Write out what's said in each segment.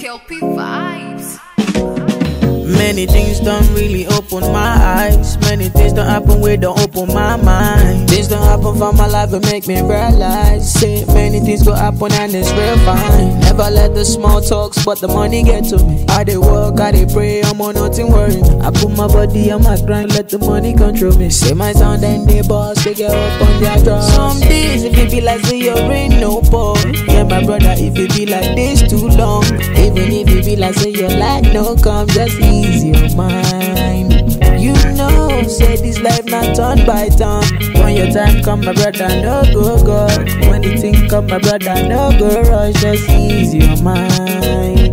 KLP vibes. Many things don't really open my eyes. Many things don't happen where don't open my mind. Things don't happen for my life and make me realize. Say many things go happen and it's real fine. Never let the small talks but the money get to me. I dey work, I dey pray, I'm on nothing worry me. I put my body on my grind, let the money control me. Say my sound and they boss, they get up on their drugs. Some days if it be like say you ain't no boy. Yeah my brother, if it be like this too long. Even if it be like say your life no come, just ease your mind. You know, say this life not turn by turn. When your time come, my brother, no go go. When the thing come, my brother, no go rush. Just ease your mind.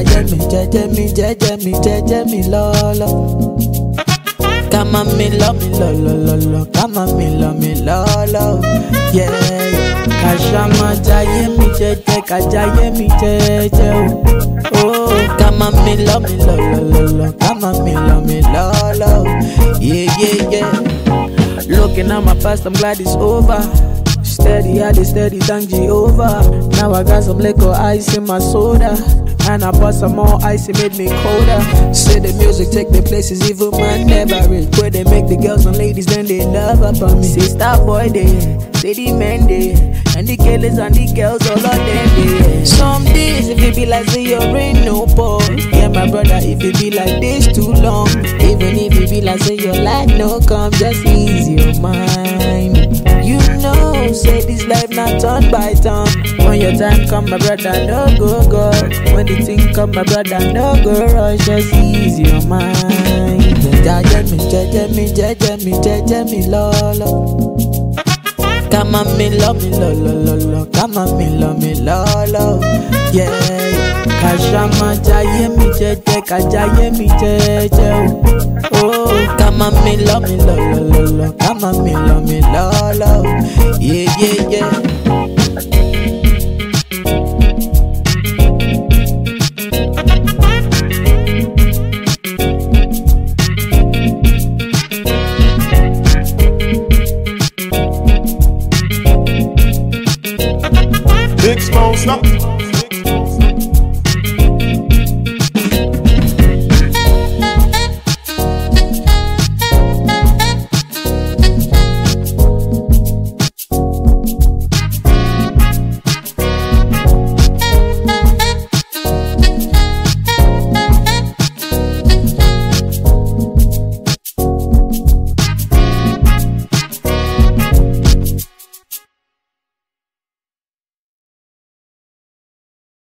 Jaja me, lolo. Come on, me love me, lo. Come on, me lolo. Yeah. Kashama jaye mi jeje, kajaye mi jeje. Oh, come on, me love me, lo. Come on, me lolo. Yeah. Looking at my past, I'm glad it's over. Steady, I dey steady, thank Jehovah. Now I got some liquor ice in my soda. And I bought some more ice, it made me colder. Say the music take the places even man never reach. Where they make the girls and ladies, then they love up on me. Say star boy they, say the men they, and the killers and the girls, all of them they. Some days if it be like say you ain't no boy. Yeah my brother, if it be like this too long. Even if it be like say your life no come, just ease your mind. You know, say this life not turn by turn. When your time come, my brother, no go. When the thing come, my brother, no go rush. Just ease your mind. Jaja me, lolo. Come on, me love me, lo. Come on, me lolo. Yeah. Kashama jaye mi jeje, kajaye mi jeje. Oh, come on, me love me, lo. Come on, me lolo.